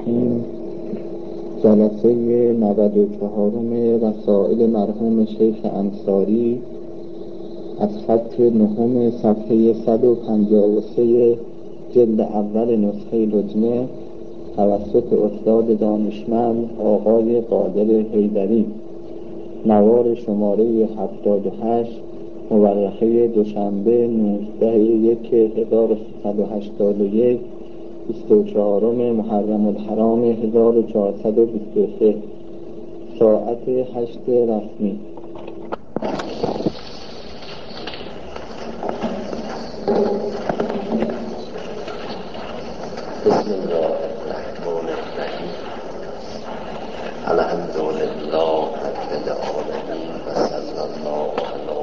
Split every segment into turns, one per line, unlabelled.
الرحیم. جلسه 94 رسائل مرحوم شیخ انصاری از خط 9 صفحه 153 جلد اول نسخه لجنه توسط استاد دانشمند آقای قادر حیدری، نوار شماره 78، مورخه دوشنبه 19/1/1381، 24 محرم الحرام 1423، ساعت 8 رسمی.
بسم الله الرحمن الرحیم. الحمد لله رب العالمین و صلی الله علی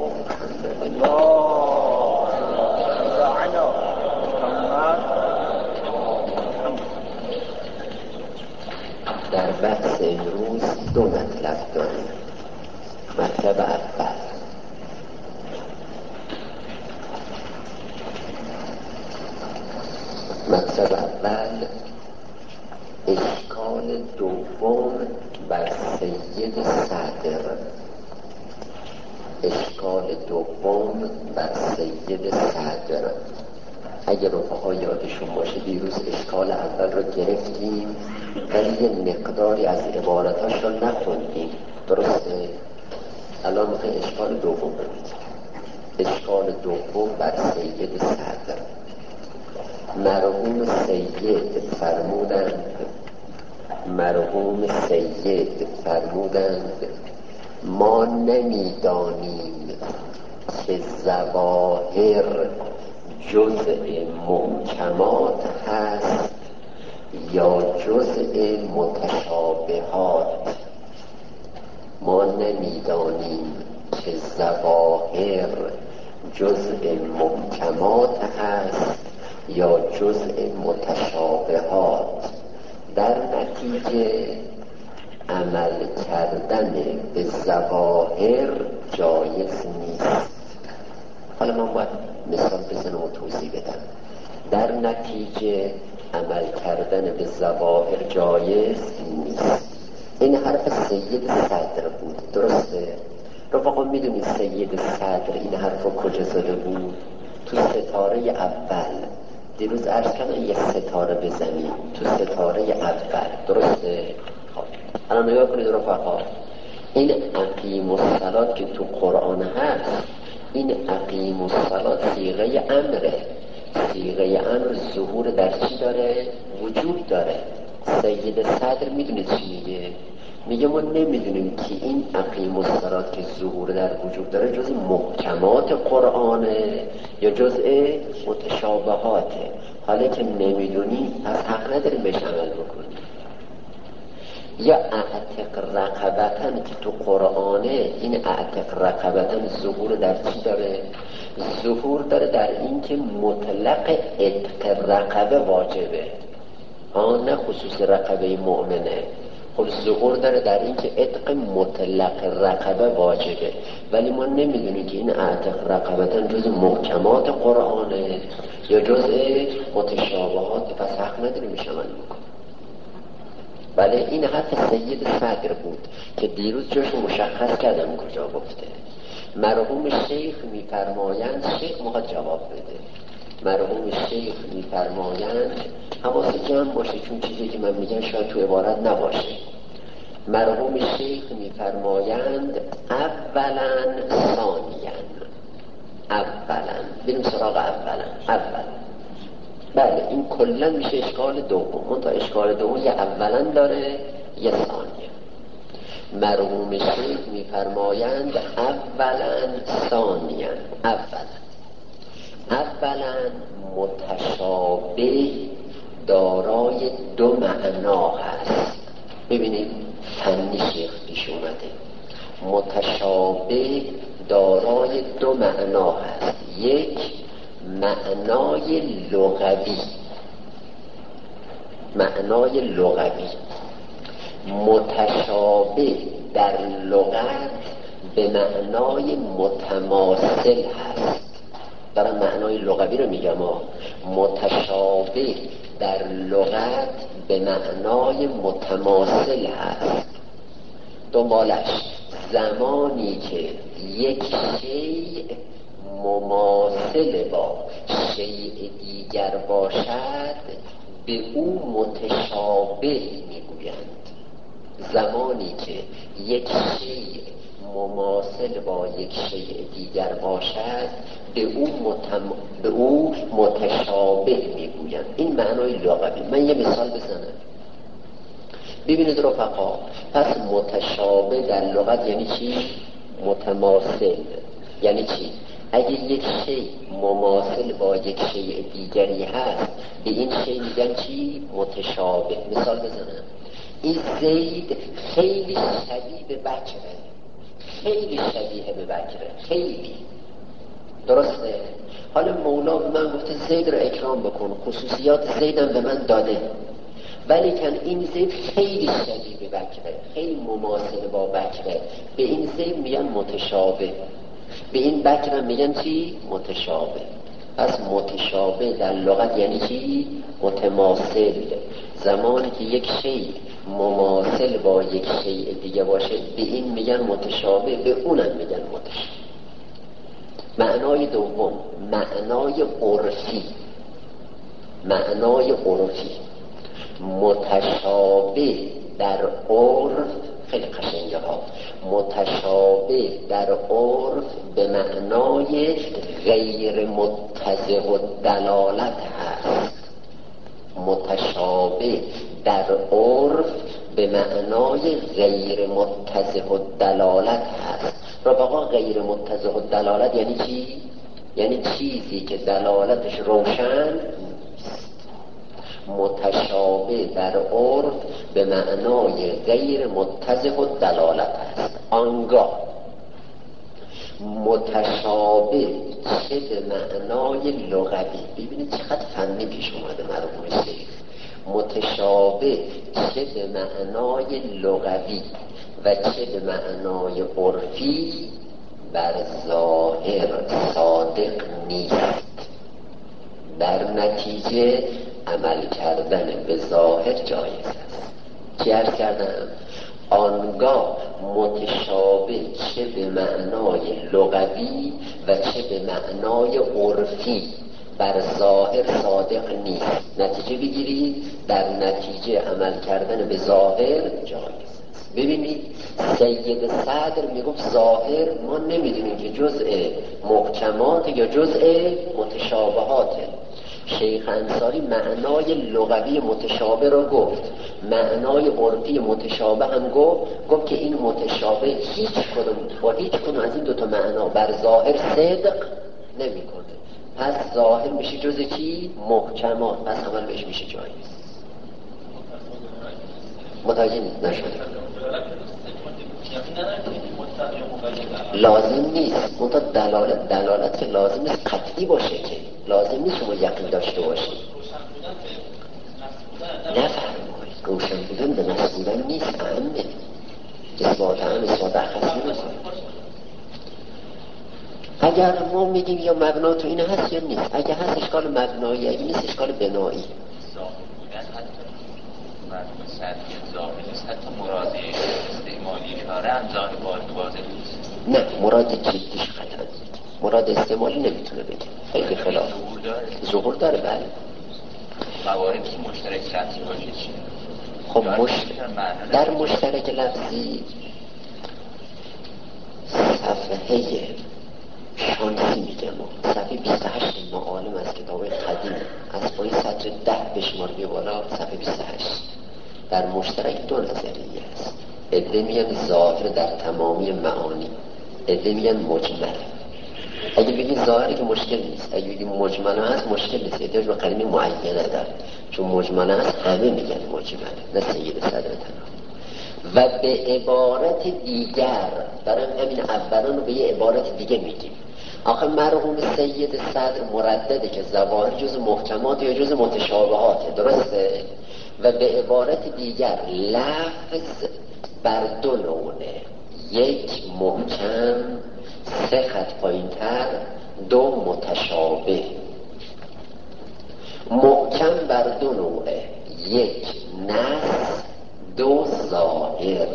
محمد. در بحث امروز دو مطلب داریم. مطلب اول، اشکال دوم بر سید صدر. اگر رفقا یادشون باشه دیروز اشکال اول رو گرفتیم ولی یه مقداری از عبارتاش رو نخوندیم، درسته؟ الان میخوای اشکال دوم رو بگیم. اشکال دوم بر سید صدر. مرحوم سید فرمودند ما نمیدانیم که ظواهر جزء محکمات هست یا جزء متشابهات. ما نمیدانیم که ظواهر جزء محکمات هست یا جزء متشابهات. در نتیجه عمل کردن به ظواهر جایز نیست. حالا من باید مثال بزنم و توضیح بدم. در نتیجه عمل کردن به ظواهر جایز نیست. این حرف سید صدر بود، درسته؟ رفقا میدونید سید صدر این حرف رو کجا زده بود؟ تو ستاره اول. دیروز عرض کردم یک ستاره بزنیم تو ستاره اول، درسته؟ الان نگاه کنید رفقا، این اقیم الصلاة که تو قرآن هست، این اقیم الصلاة صیغه امره. صیغه امر ظهور در چی داره؟ وجود داره. سید صدر میدونید چی میگه؟ میگه ما نمیدونیم که این اقیم الصلاة که ظهور در وجود داره جز محکمات قرآنه یا جز متشابهاته. حالا که نمیدونی از حق نداریم بهش عمل بکنی. یا اعتق رقبتن که تو قرآنه، این اعتق رقبتن ظهور در چی داره؟ ظهور داره در این که مطلق اعتق رقبه واجبه، نه خصوص رقبه مؤمنه. خب ظهور داره در این که اعتق مطلق رقبه واجبه، ولی ما نمیدونیم که این اعتق رقبتن جز محکمات قرآنه یا جز متشابهات، پس حق نداریم بهش عمل بکنیم. بله، این حرف سید صدر بود که دیروز جاش مشخص کردم کجا گفته. مرحوم شیخ میفرمایند، شیخ میخواد جواب بده. مرحوم شیخ میفرمایند، حواست جمع باشه چون چیزی که من میگم شاید تو عبارت نباشه. مرحوم شیخ میفرمایند اولا ثانیاً. بریم سراغ اولا. بله، این کلا میشه اشکال دوم. اون تا اشکال دوم یه اولا داره یه ثانیه. مرحوم شیخ میفرمایند اولا ثانیاً. اولا متشابه دارای دو معنا هست. ببینید فنی شیخ پیش اومده. متشابه دارای دو معنا هست. یک، معنای لغوی. متشابه در لغت به معنای متماثل هست. دارم معنای لغوی رو میگم. متشابه در لغت به معنای متماثل هست. دنبالش زمانی که یک شیء مماثل با شیء دیگر باشد به او متشابه میگویند. زمانی که یک شیء مماثل با یک شیء دیگر باشد به او متشابه میگویند. این معنای لغوی. من یه مثال بزنم ببینید رفقا. پس متشابه در لغت یعنی چی؟ متماثل. یعنی چی؟ اگه یک شیء مماثل با یک شیء دیگری هست به این شیء میگن چی؟ متشابه. مثال بزنم، این زید خیلی شبیه به بکره، خیلی شبیه به بکره، خیلی. درسته؟ حالا مولا به من گفته زید رو اکرام بکن، خصوصیات زیدم به من داده، ولی کن این زید خیلی شبیه به بکره، خیلی مماثل با بکره، به این زید میگن متشابه، به این بکره میگن چی؟ متشابه. پس متشابه در لغت یعنی چی؟ متماثل. زمانی که یک شیء مماثل با یک شیء دیگه باشه به این میگن متشابه، به اونم میگن متشابه. معنای دوم، معنای عرفی. معنای عرفی متشابه در عرف، خیلی قشنگه ها، متشابه در عرف به معنای غیر متضح الدلالت هست. متشابه در عرف به معنای غیر متضح الدلالت هست. رفقا غیر متضح الدلالت یعنی چی؟ یعنی چیزی که دلالتش روشن نیست. متشابه در عرف به معنای غیر متضح الدلالت هست. آنگاه متشابه چه به معنای لغوی، ببینید چقدر فنی پیش اومده مرحوم شیخ. متشابه چه به معنای لغوی و چه به معنای عرفی بر ظاهر صادق نیست. در نتیجه عمل کردن به ظاهر جایز است. چی عرض کردم؟ آنگاه متشابه چه به معنای لغوی و چه به معنای عرفی بر ظاهر صادق نیست. نتیجه بگیرید، در نتیجه عمل کردن به ظاهر جایز است. ببینید سید صدر میگفت ظاهر ما نمیدونیم که جزء محکمات یا جزء متشابهاته. شیخ انصاری معنای لغوی متشابه رو گفت، معنای عرفی متشابه هم گفت که این متشابه هیچ کدوم از این دوتا معنا بر ظاهر صدق نمیکنه. پس ظاهر میشه جزء چی؟ محکمات، پس عمل بهش میشه جایز. متوجه نشده؟ لازم نیست منتها دلالت که لازم نیست قطعی باشه، که لازم نیست شما یقین داشته باشید. نفرمایید روشن بودن به نفس بودن نیست، اهمه. اثبات هم اثبات اخصی نیست. اگر ما میگیم یا مبنا تو این هست یا نیست، اگر هست اشکال مبنایی، اگر نیست اشکال بنایی.
حتی مراد استعمالی اشاره هم ظاهر واضح نیست.
نه، مراد جدیش قطعا مراد استعمالی نمیتونه بگه، خیلی خلاف ظهور داره. بله
مواردی که مشترک لفظی باشه چی؟
خب در مشترک لفظی صفحه شانسی میگم، صفحه 28 معالم از کتاب قدیم از پای سطر 10 بشمار بیا بالا، صفحه 28. در مشترک دو نظریه است. عده میگن ظاهر در تمامی معانی، عده میگن مجمل. اگه بگین ظاهری که مشکل نیست، اگه بگین مجمل هست مشکل نیست، احتیاج به کلمه معینه داره، چون مجمل هست همه میگن مجمل، نه سید صدر تنها. و به عبارت دیگر، دارم همین اولان رو به یه عبارت دیگه میگیم. آخه مرحوم سید صدر مردده که ظواهر جز محکمات یا جز متشابهاته، درسته؟ و به عبارت دیگر لفظ بر دو نوعه، یک محکم، 3 خط پایین‌تر، 2 متشابه. محکم بر دو نوعه، یک نص، دو ظاهر.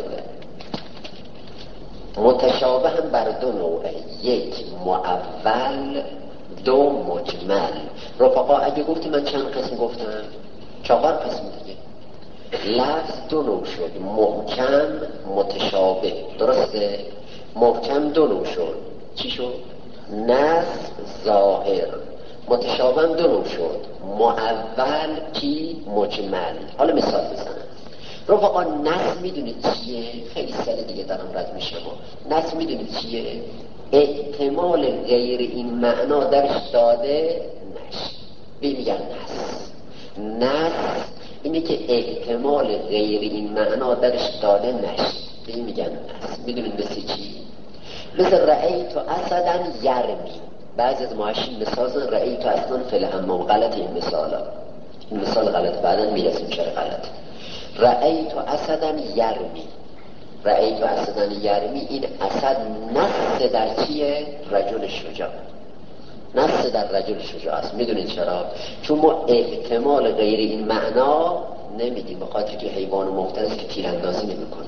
متشابه هم بر دو نوعه، یک مؤول، دو مجمل. رفقا اگه گفتی من چند قسم گفتم؟ 4 قسم دیگه. لفظ دو نوع شد، محکم، متشابه. درسته؟ محکم دو نوع شد، چی شد؟ نص، ظاهر. متشابه دو نوع شد، مؤول، کی؟ مجمل. حالا مثال بزنم. رفقا نص میدونید چیه؟ خیلی سال دیگه دارم رد میشه. نص میدونید چیه؟ احتمال غیر این معنا درش داده نشه، میگن نص. نص اینه که احتمال غیر این معنا درش داده نشه، میگن نص. میدونید مثل چی؟ مثل رأیت اسدن یرمی. بعضی از معاشین مثال زن رأیت اسدن فی الحمام. غلط این مثالا، این مثال غلط، بعدا میرسیم چرا غلط. رأیت اسدن یرمی، رأیت اسدن یرمی، این اسد نص در چیه؟ رجل شجاع. نص در رجل شجاع است. میدونید چرا؟ چون ما احتمال غیر این معنا نمیدیم، به خاطر که حیوان مفترس که تیراندازی نمیکنه.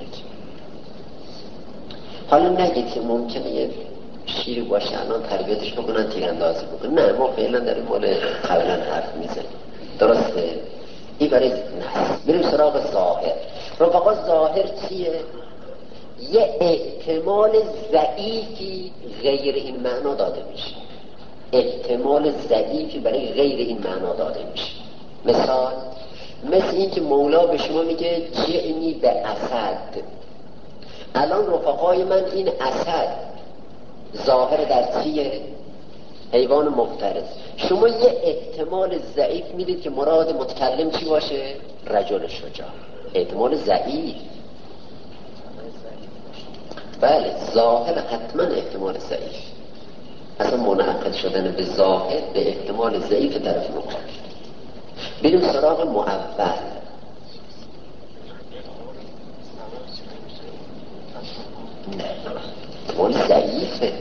حالا نگید که ممکنه یه شیر باشه الان تربیتش بکنن تیراندازی بکنن. نه، ما فعلا داریم مال قبلا حرف میزنیم. درسته؟ این برای نص. بریم سراغ ظاهر. رفقا ظاهر چیه؟ یه احتمال ضعیفی غیر این معنا داده میشه. احتمال ضعیفی برای غیر این معنا داده میشه. مثال مثل این که مولا به شما میگه جئنی به اسد. الان رفقای من این اسد ظاهر در چیه؟ حیوان مفترس. شما یه احتمال ضعیف میدید که مراد متکلم چی باشه؟ رجل شجاع. احتمال ضعیف. بله، ظاهر حتما احتمال ضعیف. اصلا منعقد شدن به ظاهر به احتمال ضعیف طرف مقابل. بریم سراغ مؤول. نه، احتمال ضعیفه.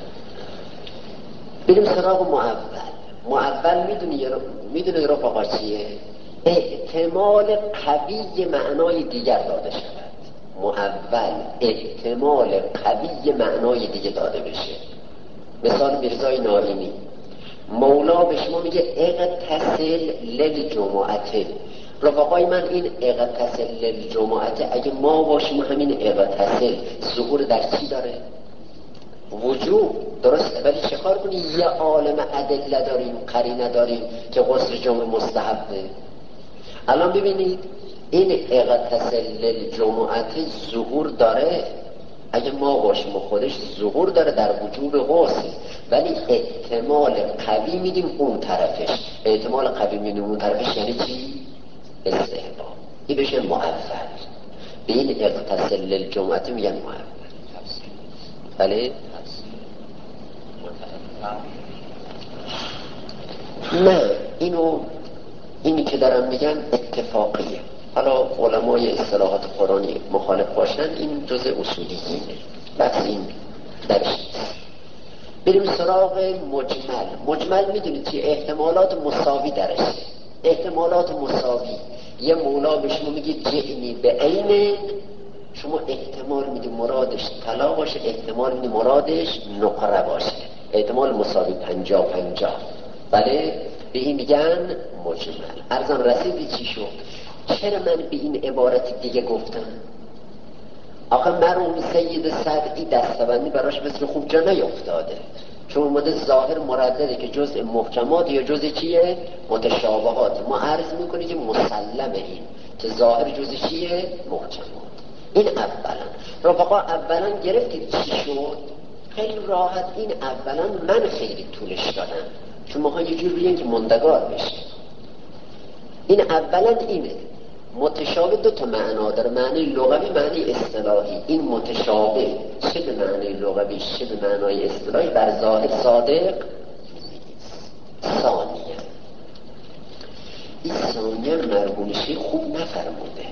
بریم سراغ مؤول. مؤول میدونی رفقا چیه؟ احتمال قوی معنای دیگر داده شود. مؤول احتمال قوی معنای دیگه داده بشه. مثال میرزای ناریمی، مولا به شما میگه اغتسل للجمعته. رفقای من این اغتسل للجمعته اگه ما باشیم همین اغتسل ظهور در چی داره؟ وجوب. درسته، ولی چه کار کنی؟ یه عالم ادله داریم، قرینه داریم که غسل جمعه مستحبه. الان ببینید این اغتسل للجمعته ظهور داره اگه ما باشیم و خودش ظهور داره در وجوب غسل، ولی احتمال قوی میدیم اون طرفش. احتمال قوی میدیم اون طرفش یعنی چی؟ استحباب. این بشه مؤول. به این اغتسل للجمعته میگن مؤول. بله؟ نه، اینی که دارم میگن اتفاقیه. حالا علمای اصطلاحات قرآنی مخالف باشن، این جزء اصولیینه، بس این درش. بریم سراغ مجمل. مجمل میدونید چیه؟ احتمالات مساوی درش. احتمالات مساوی. یه مولا به شما میگه جئنی به عین، شما احتمال میدی مرادش طلا باشه، احتمال میدی مرادش نقره باشه. احتمال مساوی 50-50. بله، به این میگن مجمل. عرضم رسیدی چی شد؟ چرا من به این عبارت دیگه گفتم؟ آخه مرحوم سید صدعی دستبندی براش مثل خوب جا نیفتاده، چون اومده ظاهر مردده که جزء محکمات یا جزء چیه؟ متشابهات. ما عرض میکنی که مسلمه این که ظاهر جزء چیه؟ محکمات. این اولا. رفقا اولا گرفتید چی شد؟ خیلی راحت. این اولا من خیلی طولش دادم چون ما یه جور بیان که مندگار بشه. این اولا اینه. متشابه 2 معنا داره، معنی لغوی، معنی اصطلاحی. این متشابه چه به معنی لغوی چه به معنای اصطلاحی بر ظاهر صادق. ثانیه، این ثانیه مرگونشی خوب نفرموده.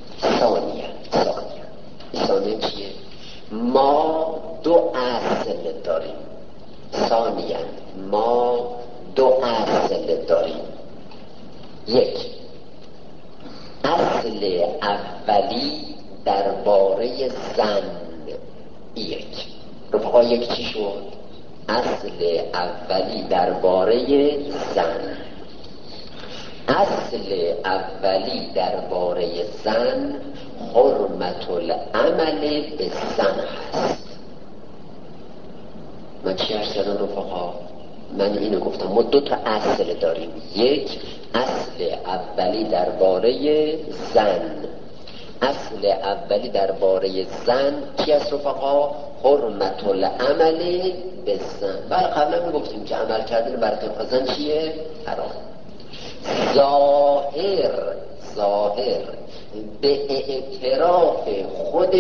ثانیه چیه؟ ما 2 اصل داریم. ثانیه ما 2 اصل داریم. یک، اصل اولی درباره زن. یک رفقا، یک چی شد؟ اصل اولی درباره زن. اصل اولی درباره زن حرمت العمل به زن هست. من چی عرض کردم رفقا؟ من اینو گفتم ما دو تا اصل داریم. یک، اصل اولی درباره زن. اصل اولی درباره زن چی است رفقا؟ حرمت العمل به زن. بله قبلا میگفتیم که عمل کردن بر طبق زن چیه؟ حرام. ظاهر به اعتراف خود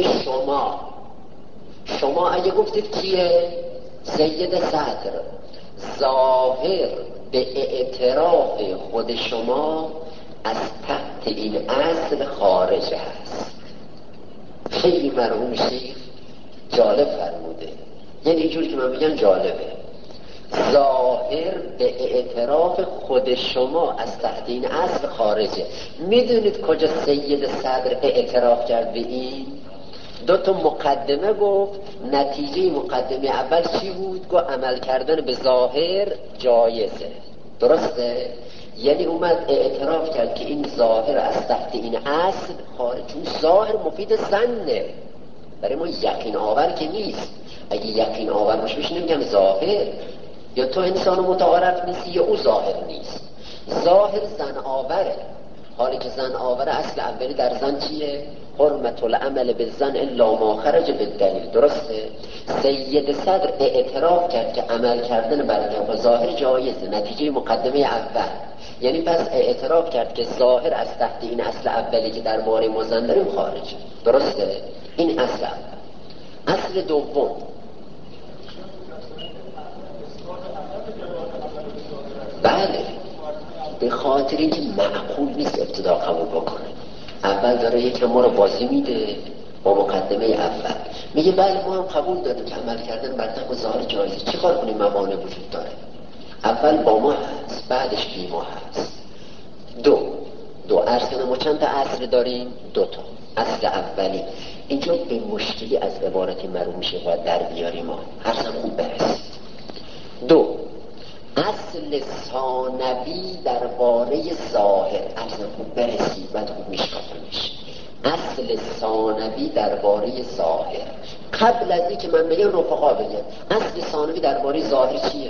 شما اگه گفتید کیه؟ سید صدر، ظاهر به اعتراف خود شما از تحت این اصل خارج هست. خیلی مرحوم شیخ جالب فرموده، یعنی اینجوری که من بگم جالبه. ظاهر به اعتراف خود شما از تحت این اصل خارجه. میدونید کجا سید صدر اعتراف کرد به این؟ دو تا مقدمه گفت. نتیجه مقدمه اول چی بود؟ گفت عمل کردن به ظاهر جایزه. درسته؟ یعنی اومد اعتراف کرد که این ظاهر از تحت این اصل خارج، چون ظاهر مفید زنه، برای ما یقین آور که نیست. اگه یقین آور باشه بهش نمیگم ظاهر. یا تو انسان متعارف نیستی یا او ظاهر نیست. ظاهر زن آوره. حالی که زن آوره اصل اولی در زن چیه؟ حرمت العمل به زن الا ما خرج بالدلیل. درسته؟ سید صدر اعتراف کرد که عمل کردن بر طبق ظاهر جایزه، نتیجه مقدمه اول. یعنی پس اعتراف کرد که ظاهر از تحت این اصل اولی که درباره ما زن داریم خارج. درسته؟ این اصل اول. اصل دوم، بله، به خاطر اینکه معقول نیست ابتدا قبول بکنه. اول داره یکم ما رو بازی میده با مقدمه اول، میگه بله ما هم قبول داریم که عمل کردن بر طبق ظاهر جایزه، چی کار کنیم؟ موانع وجود داره. اول با ما هست، بعدش بی ما هست. دو عرض کنم ما چند تا اصل داریم؟ دو تا. اصل اولی اینجا به مشکلی از عبارت مرحوم میشه باید در بیاریم. ما عرضم خوب برسید. دو، اصل ثانوی درباره ظاهر. عرضم خوب برسید بعد خوب میشکافمش. اصل ثانوی درباره ظاهر. قبل از این که من بگم رفقا بگم اصل ثانوی درباره ظاهر چیه؟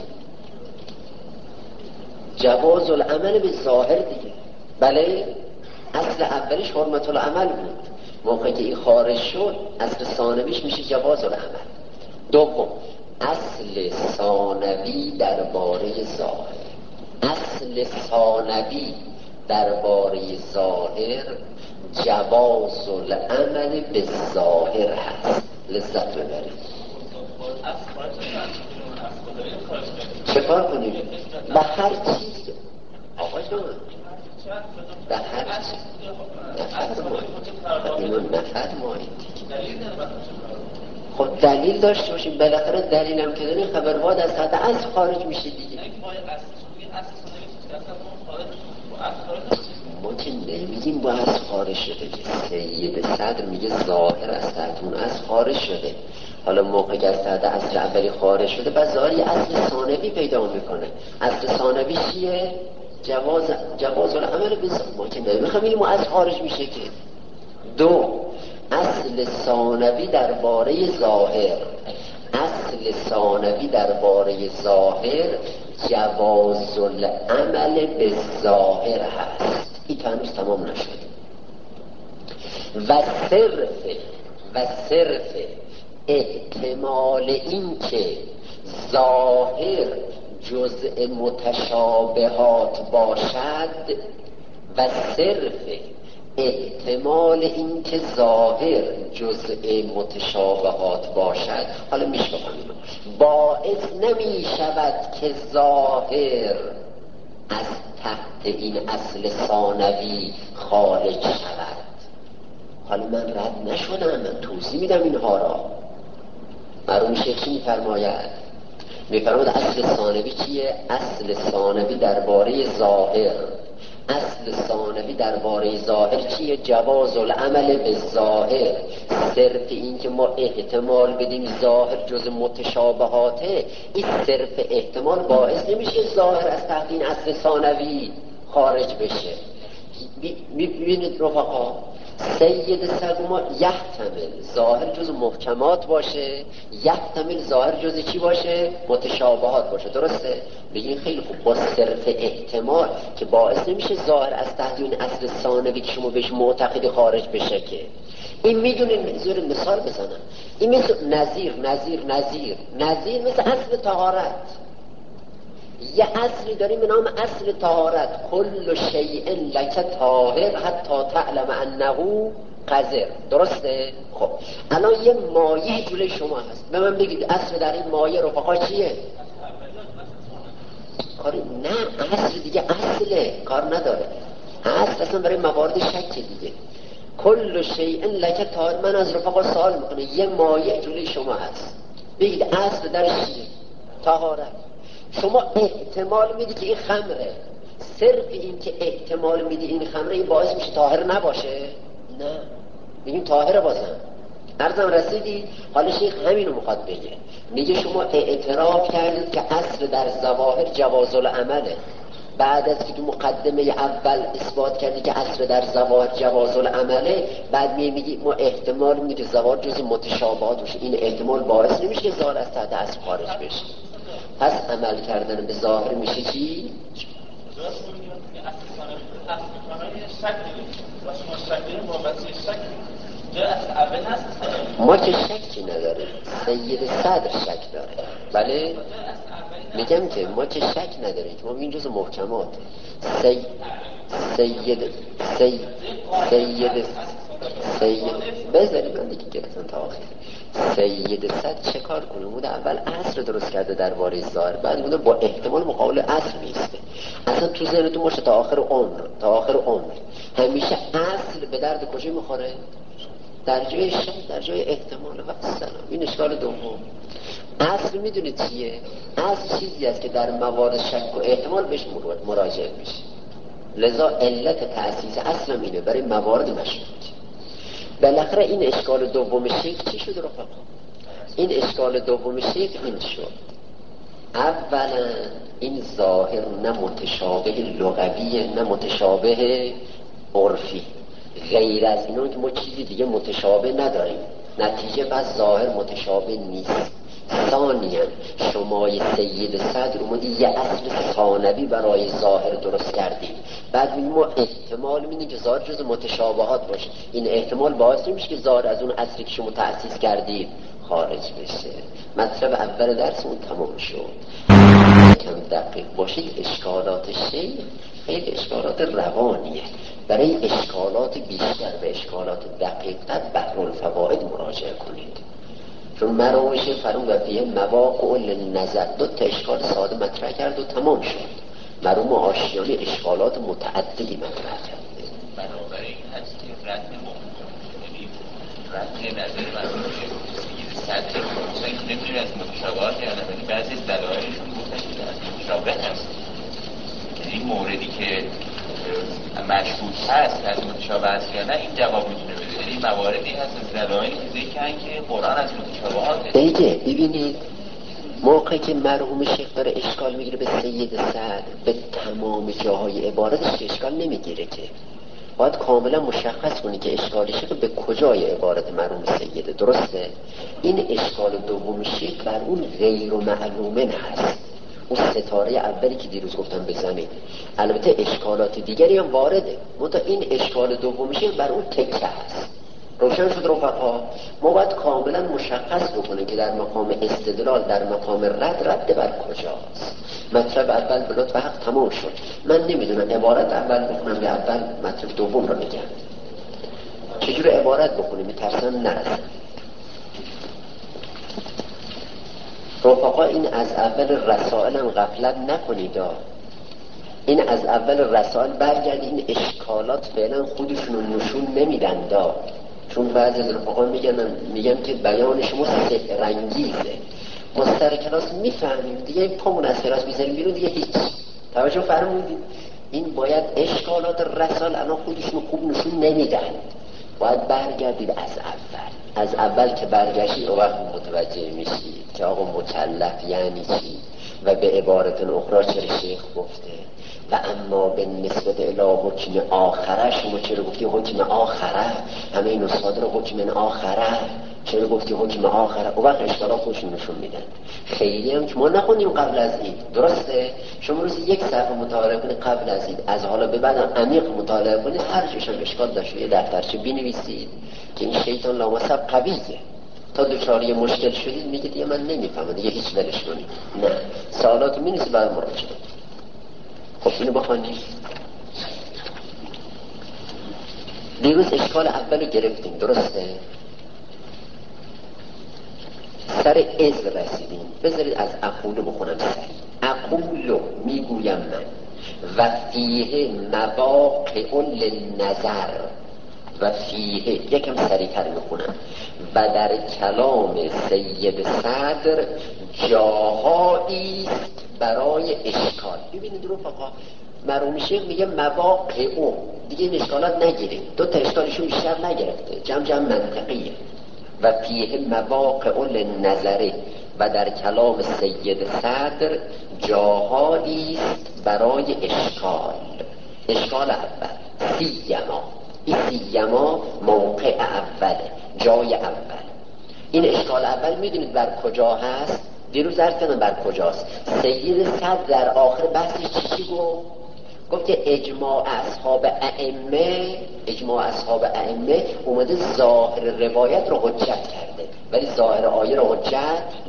جواز العمل به ظاهر دیگه. بله، اصل اولیش حرمت العمل بود. موقعی که این خارج شد اصل ثانویش میشه جواز العمل. دوم، اصل ثانوی درباره ظاهر. اصل ثانوی درباره ظاهر جواز العمل به ظاهر هست. لذت ببرید. چه کار کنیم؟ به هر چیز آقا جان، به هر چیز نفرمایید. خب دلیل داشته باشیم، بالاخره دلیل هم که داریم خبرواد از حد اصل خارج میشه دیگه. ما که نمیگیم با اصل خارج شده که سید صدر میگه ظاهر از تحت اون اصل خارج شده. حالا موقعی که از تحت اصل اولی خارج شده بعد ظاهری اصل ثانوی پیدا میکنه. اصل ثانوی چیه؟ جواز العمل به ظاهر. ما که نمیخوام اینو ما از خارج میشه که. دو، اصل ثانوی درباره ظاهر. اصل ثانوی درباره ظاهر جواز العمل به ظاهر هست. این هنوز تمام نشد. و صرف احتمال این که ظاهر جزء متشابهات باشد و صرف احتمال این که ظاهر جزء متشابهات باشد، حالا میشکنم باعث نمی شود که ظاهر از تحت این اصل ثانوی خارج شود. حالا من رد نشدم، من توضیح میدم اینها را. مرحوم شیخ چی میفرماید؟ میفرماید اصل ثانوی چیه؟ اصل ثانوی درباره ظاهر اصل ثانوی درباره ظاهر چیه؟ جواز العمل به ظاهر. صرف این که ما احتمال بدیم ظاهر جز متشابهاته، این صرف احتمال باعث نمیشه ظاهر از تحت این اصل ثانوی خارج بشه. ببینید رفقا، سید صدر ما یحتمل ظاهر جز محکمات باشه، یحتمل ظاهر جز چی باشه؟ متشابهات باشه. درسته؟ بگین خیلی خوب، با صرف احتمال که باعث نمیشه ظاهر از تحت این اصل ثانوی که شما بهش معتقدی خارج بشه. که این میدونین، زور مثال بزنم، این مثل نظیر مثل اصل طهارت. یه اصلی داریم به نام اصل طهارت، کل شیء لک طاهر حتی تعلم انه قذر. درسته؟ خب الان یه مایه جلوی شما هست، به من بگید اصل در این مایه رفقا چیه؟ کاری نه، اصل دیگه اصله، کار نداره. اصل اصلا برای موارد شک دیگه. کل شیء لک طاهر. من از رفقا سوال میکنه، یه مایه جلوی شما هست، بگید اصل درش چیه؟ طهارت. شما احتمال میدی که این خمره، صرف این که احتمال میدی این خمره این باعث میشه طاهر نباشه؟ نه، میگیم طاهر بازم. عرضم رسیدی؟ حالا شیخ همینو میخواد بگه، میگه شما اعتراف کردید که اصل در ظواهر جواز العمله، بعد از که تو مقدمه اول اثبات کردی که اصل در ظواهر جواز العمله، بعد میگی ما احتمال میدی که ظواهر جز متشابهات باشه، این احتمال باعث نمیشه که ظاهر از تحت اصل خارج بشه. پس عمل کردن به ظاهر میشه چی؟ ما که شکی نداره، سید صدر شک داره. بله میگم که ما که شک نداریم، ما این جز محکمات. سید بذاری من دیگه گرفتن تا آخر. سید صد چه کار کنه؟ بوده اول اصل درست کرده درباره ظاهر، بعد بوده با احتمال مقابل اصل میسته. اصلا تو ذهنتون باشه تا آخر عمر همیشه اصل به درد کجا میخوره؟ در جای شک، در جای احتمال و سلام. این اشکال دوم. اصل میدونید چیه؟ اصل چیزی است که در موارد شک و احتمال بهش مراجعه میشه. لذا علت تأسیس اصل اینه، برای موارد مشروط. بالاخره این اشکال دوم شیخ چی شد رفقا؟ این اشکال دوم شیخ این شد، اولا این ظاهر نه متشابه لغویه نه متشابه عرفی، غیر از اینون که ما چیزی دیگه متشابه نداریم، نتیجه بس ظاهر متشابه نیست. ثانیاً شمای سید صدر اومدی یه اصل ثانوی برای ظاهر درست کردیم، بعد ما احتمال میدیم که ظاهر جز متشابهات باشه، این احتمال باعث نمیشه که ظاهر از اون اصلی که شما تأسیس کردید خارج بشه. مطلب اول درسمون تمام شد. کم دقیق باشید، اشکالات شیخ خیلی اشکالات روانیه، برای اشکالات بیشتر و اشکالات دقیق‌تر بحرالفوائد مراجعه کنید. چون مراوش فرون و فیه مواقع للنظر، دو تا اشکال ساده مطرح کرد و تمام شد. مروم آشیانی اشکالات متعددی مطرح کرد.
بنابراین هست که رد نظر مروم صدر خصوصا که نمیدونی از متشابهات یا نه، بعضی دلایلشون گفتن که از متشابه هست. این موردی که مشکوک هست از متشابه هست یا نه، این جواب میتونه بده. یعنی مواردی هست از دلایلی که ذکرن که قرآن از متشابهات دیگه.
ببینید موقعی که مرحوم شیخ داره اشکال میگیره به سید صدر، به تمام جاهای عبارتش اشکال نمیگیره، که باید کاملا مشخص کنی که اشکالشه به کجای عبارت مرحوم سیده. درسته؟ این اشکال دوم شیخ بر اون غیر معلومن هست، اون ستاره اولی که دیروز گفتم بزنید. البته اشکالات دیگری هم وارده، منتها این اشکال دومشه بر اون تکه هست. روشن شد رفقا؟ ما باید کاملا مشخص بکنیم که در مقام استدلال، در مقام رد بر کجاست. مطلب اول به لطف حق تمام شد. من نمیدونم عبارت اول بکنم یا اول مطلب دوم رو بگم. چجور عبارت بکنیم؟ میترسم نرسم. رفقا این از اول رسائل هم غفلت نکنید. این از اول رسائل برگرد، این اشکالات فعلا خودشون نشون نمیدن چون بعضی از رفقا میگن که بیان شما سحرانگیزه. ما سر کلاس میفهمیم دیگه، پامون از کلاس میذاریم بیرون دیگه هیچ. توجه فرمودید؟ این باید اشکالات رسال الان خودشون خوب نشون نمیدن. باید برگردید از اول که برگشتی او وقت متوجه میشی که آقا مکلف یعنی چی و به عبارت اخرى چرا شیخ گفته و اما به نسبت الی حکم آخره شما چرا گفتی حکم آخره، همه این استاد رو حکم آخره چرا گفتی حکم آخره. او وقت اشکالات خودشون نشون میدن. خیلی هم که ما نخونیم قبل از این، درسته؟ شما روزی یک صفحه مطالعه کنید قبل از این، از حالا به بعد عمیق مطالعه کنید، هر جوش هم اشکال داشته یه دفترچه بنویسید که این شیطان لامصب قویه. تا دوچاری مشکل شدید میگه دیگه من نمیفهمم دیگه هیچ ولش کنید، نه سوالات مینویسید بعد مراجعه. خب اینو بخونید. دیروز اشکال اولو گرفتیم، درسته؟ سر از رسیدیم. بذارید از اقولو بخونم سری. اقولو میگویم من و فیه مواقع للنظر و فیه، یکم سریعتر میخونم، و در کلام سید صدر جاهایی برای اشکال. ببینید رفقا، مرحوم شیخ میگه مواقع او، دیگه این اشکالات نگیریم، دو تا اشکالشون بیشتر نگرفته، جمع منطقیه. و فیه مواقع للنظر و در کلام سید صدر جاهایی برای اشکال. اشکال اول سیما، این سیما موقع اوله، جای اول. این اشکال اول میدونید بر کجا هست؟ دیروز عرض کردم بر کجاست. سید صدر در آخر بحثش چی گفت که اجماع اصحاب ائمه اومده ظاهر روایت رو حجت کرده ولی ظاهر آیه رو حجت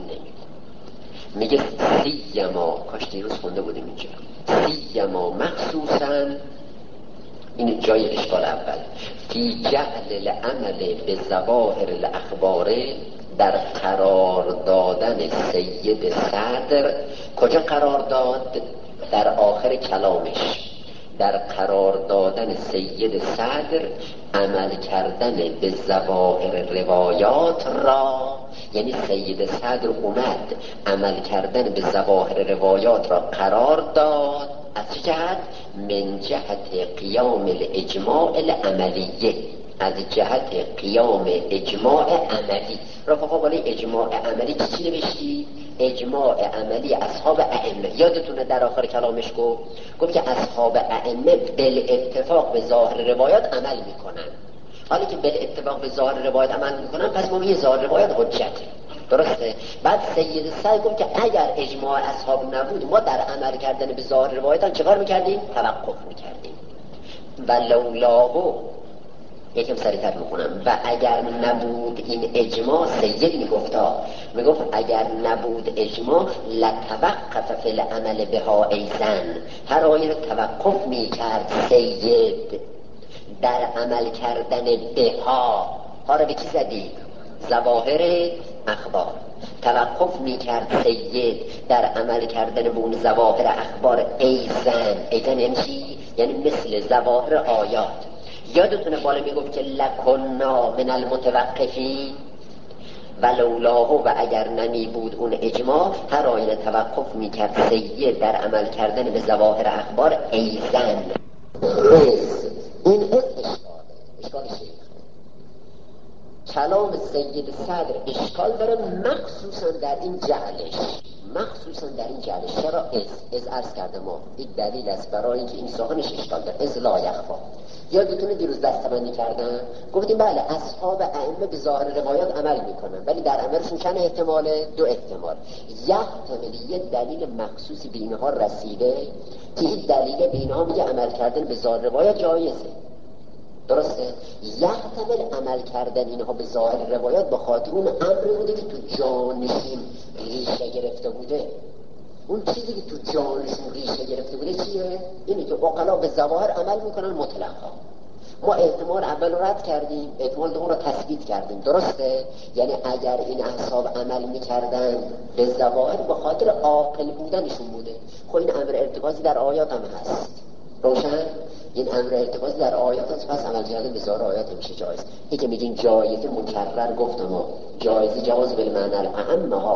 میگه سیما، کاش دیروز خونده بودیم اینجا، سیما مخصوصا، این جای اشکال اول، فی جعل العمل به ظواهر الاخبار، در قرار دادن سید صدر. کجا قرار داد؟ در آخر کلامش، در قرار دادن سید صدر عمل کردن به ظواهر روایات را، یعنی سید صدر اومد عمل کردن به ظواهر روایات را قرار داد. از چه جهت؟ من جهت قیام الاجماع العملیه، از جهت قیام اجماع عملی. رفقا بالای اجماع عملی چی نوشتی؟ اجماع عملی اصحاب ائمه. یادتونه در آخر کلامش گفت که اصحاب ائمه بالاتفاق به ظاهر روایات عمل میکنن. حالا که بالاتفاق به ظاهر روایات عمل میکنن، پس ما میگه ظاهر روایات حجته، درسته؟ بعد سید صدر گفت که اگر اجماع اصحاب نبود، ما در عمل کردن به ظاهر روایات چه کار میکردیم؟ توقف میکردیم. و لولاهو، یکم سریعتر میکنم، و اگر نبود این اجماع، سید میگفت اگر نبود اجماع لتوقف فی العمل بها ایزن، هر آیه رو توقف میکرد سید در عمل کردن بها. ها رو به کی زدی؟ ظواهر اخبار. توقف میکرد سید در عمل کردن به اون ظواهر اخبار ایزن یعنی چی؟ یعنی مثل ظواهر آیات. یادتونه بالا میگفت که لکنا من المتوقفین ولولاه، و اگر نمی بود اون اجماع، هر آینه توقف میکرد سید در عمل کردن به ظواهر اخبار ایزن. این اشکال شیخ. کلام سید صدر اشکال داره، مخصوصا در این جعلش. چرا از عرض کرده ما این دلیل است برای اینکه این سخنش اشکال داره. از لا یخفا. یادتونه دیروز دستبندی کردن، گفتیم بله اصحاب ائمه به ظاهر روایات عمل میکنن، ولی در عملشون چند احتماله؟ دو احتمال. یه دلیل مخصوصی به اینها رسیده که این دلیل به اینها میگه عمل کردن به ظاهر روایات جایزه، درسته؟ یحتمل عمل کردن اینها به ظاهر روایات به خاطر اون امری بوده که تو جانشون ریشه گرفته بوده. اون چیزی که تو جانشون ریشه گرفته بوده چیه؟ اینی که عقلا به ظواهر عمل میکنن مطلقا. ما احتمال اول رو رد کردیم، احتمال دوم رو تثبیت کردیم، درسته؟ یعنی اگر این احساب عمل میکردن به ظواهر به خاطر عاقل بودنشون بوده. خب این امر ارتکازی در آیات هم هست، روشن؟ این امر ارتکازی در آیات هست، پس عمل کردن به ظاهر آیات میشه جایز. این که میگیم جایزه مکرر گفتم، جایزه جواز بالمعنی الاعم ها،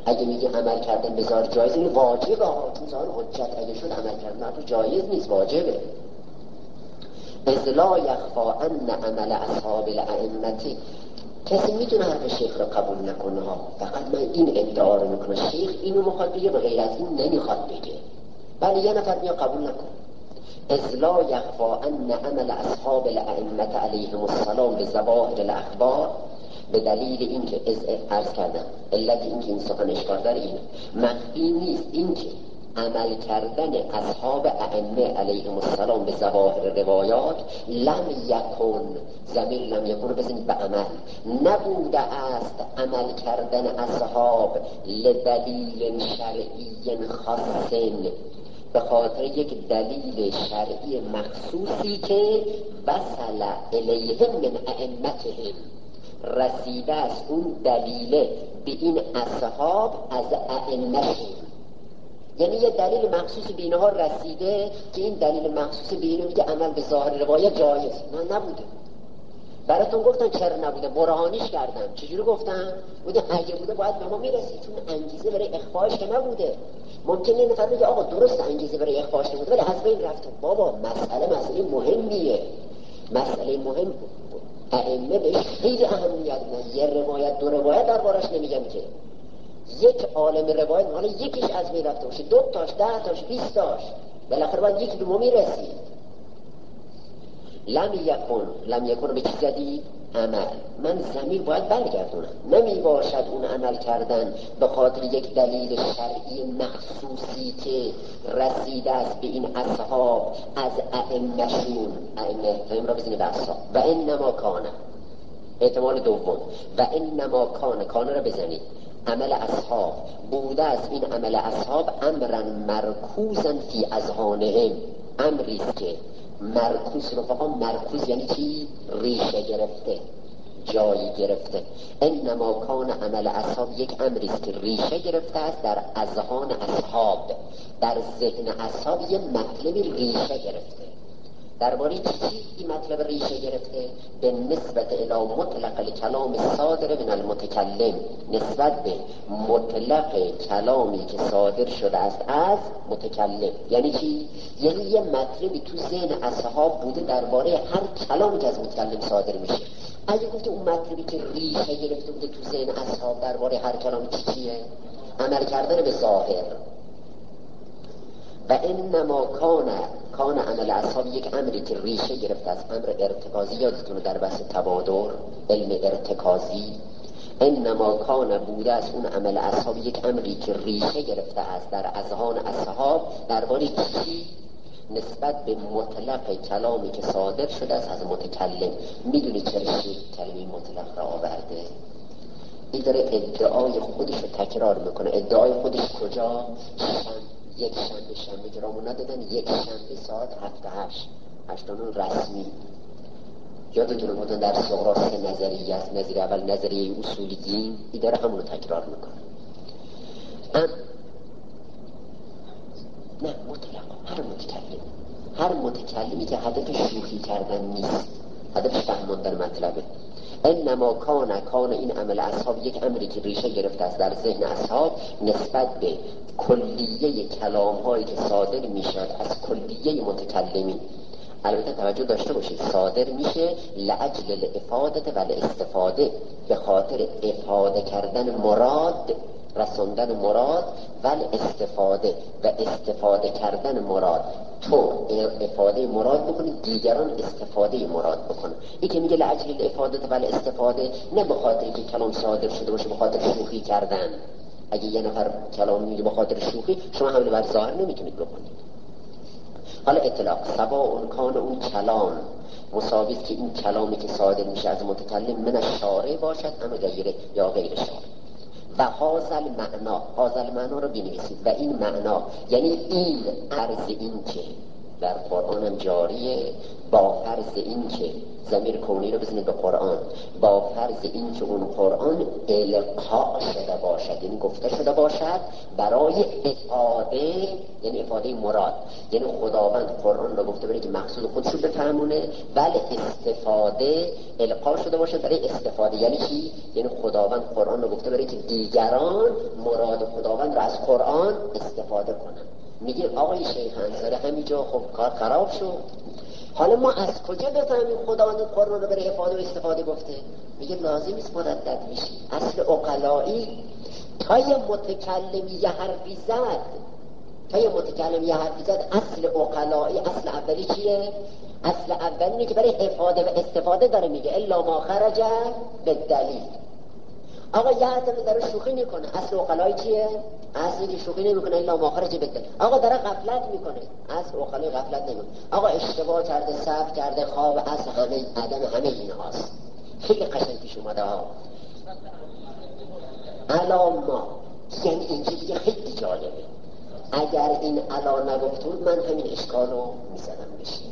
اگه میگه عمل کردن بذار جایز، این واجبه ها، چون ظاهر حجت اگه شد عمل کردن تو جایز نیست، واجبه. اذ لا یخفا ان عمل اصحاب الائمه، کسی میتونه حرف شیخ رو قبول نکنه ها، فقط من این ادعا رو میکنم شیخ اینو میخواد بگه، به غیر از این نمیخواد بگه، ولی یه نفر بیا قبول نکن. اذ لا یخفا ان عمل اصحاب الائمه علیهم السلام به ظواهر الاخبار، به دلیل اینکه عرض کردم علت اینکه این سخن اشکال داره اینه، مخفی نیست اینکه عمل کردن اصحاب ائمه علیهم السلام به ظواهر روایات لم یکن، ضمیر لم یکن رو بزنید به عمل، نبوده است عمل کردن اصحاب لدلیل شرعی خاص، به خاطر یک دلیل شرعی مخصوصی که وصل الیهم من ائمتهم، رسیده است اون دلیل به این اصحاب از ائمهشون، یعنی یه دلیل مخصوص به اینها رسیده که این دلیل مخصوص به اینه که عمل به ظاهر روایت جایز نبوده. براتون گفتن چرا نبوده، برهانیش کردم. چجوری گفتم؟ بوده اگه بوده باید به ما میرسید، چون انگیزه برای اخفاش که نبوده. ممکنه این نفر بگه آقا درست انگیزه برای اخفاش نبوده ولی از بین رفته. بابا مسئله مهمیه، مسئله مهم ائمه بهش خیلی اهمیت میدن. یه روایت دو روایت دربارش نمیگم که یک عالم روایت حالا یکیش از بین رفته باشه، 2 تاش 10 تاش 20 تاش، بالاخره باید یکی به ما میرسید. لم یکن به چی زدی؟ عمل. من ضمیر باید برگردونم، نمی باشد اون عمل کردن به خاطر یک دلیل شرعی مخصوصی که رسیده است به این اصحاب از ائمهشون، ائمه را بزنی به اصحاب. و انما کانه، احتمال دوم، و انما کانه را بزنید عمل اصحاب بوده است، این عمل اصحاب امرا مرکوزا فی اذهانهم، امریست که مرکوز رفقا، مرکوز یعنی چی؟ ریشه گرفته، جایی گرفته. انما کان عمل اصحاب یک امریست که ریشه گرفته است در اذهان اصحاب، در ذهن اصحاب یه مطلبی ریشه گرفته. درباره چی این مطلب ریشه گرفته؟ به نسبت الی مطلق الکلام صادر من المتکلم، نسبت به مطلق کلامی که صادر شده است از متکلم. یعنی چی؟ یعنی یه مطلبی تو ذهن اصحاب بوده درباره هر کلامی که از متکلم صادر میشه. اگه گفته اون مطلبی که ریشه گرفته بوده تو ذهن اصحاب درباره هر کلامی چیه؟ عمل کردن به ظاهر. و انما کان عمل اصحاب یک امری که ریشه گرفته از امر ارتکازی. یادتونه در بحث تبادر علم ارتکازی، انما کان بوده از اون عمل اصحاب یک امری که ریشه گرفته است در اذهان اصحاب درباره چی؟ نسبت به مطلق کلامی که صادر شده است از متکلم. میدونی چرا شیخ کلمه مطلق را آورده؟ این داره ادعای خودش رو تکرار میکنه. ادعای خودش کجا؟ یک شنبه که رامون ندادن، یک شنبه ساعت 7-8 رسمی. یادتونه بودن در سقراط نظریه است، نظریه اول نظریه اصول دین، این داره همون رو تکرار میکنه. نه مطلقا هر متکلمی که هدف شوخی کردن نیست، هدفش فهماندن مطلبه. انما کان این عمل اصحاب یک امری که ریشه گرفته است در ذهن اصحاب نسبت به کلیه کلام هایی که صادر میشد از کلیه متکلمین. البته توجه داشته باشید صادر میشه لاجل الافاده و الاستفاده، به خاطر افاده کردن مراد، رساندن مراد، و استفاده و استفاده کردن مراد. تو افاده مراد بکنید، دیگران استفاده مراد بکنن. این که میگه لاجل الافاده و الاستفاده، نه به خاطر که کلام صادر شده باشه به خاطر شوخی کردن. اگه یه نفر کلام میگه به خاطر شوخی، شما حمله بر ظاهر نمیتونید بکنید. حالا اطلاق سواء کان اون کلام مساوی که این کلامی که صادر میشه از متکلم من الشارع باشد ام غیره یا غیر شارع. و هذا المعنا رو بنویسید. و این معنا یعنی این عرض این که در قرآن جاریه، با فرض این که ضمیر کونی رو بزنید به قرآن، با فرض این که اون قرآن القا شده باشد، یعنی گفته شده باشد برای افاده، یعنی افاده مراد، یعنی خداوند قرآن رو گفته برای که مقصود خودش رو بفهمونه، بله استفاده القا شده باشد برای استفاده. یعنی چی؟ یعنی خداوند قرآن رو گفته برای که دیگران مراد خداوند رو از قرآن استفاده کنن. میگه آقای شیخ انصاری همینجا خب کار خراب شد، حالا ما از کجا بفهمیم خداوند قرآن رو برای افاده و استفاده گفته؟ میگه لازم است مردد میشی. اصل عقلایی تا یه متکلم یه حرفی زد، اصل عقلایی، اصل اولی چیه؟ اصل اولی اینه که برای افاده و استفاده داره میگه الا ما خرج بالدلیل. آقا یه عدم داره شوخی میکنه، اصل عقلایی چیه؟ اصلی که شوخی نمیکنه الا ما خرج بالدلیل. آقا داره غفلت میکنه، اصل عقلایی غفلت نمیکنه. آقا اشتباه کرده، سهو کرده، خواب، اصل همه عدم همه اینهاست. خیلی قشنگ پیش اومده ها. الا ما، یعنی اینجا دیگه خیلی جالبه. اگر این الا نگفت بود من همین اشکال رو میزدم بشیم،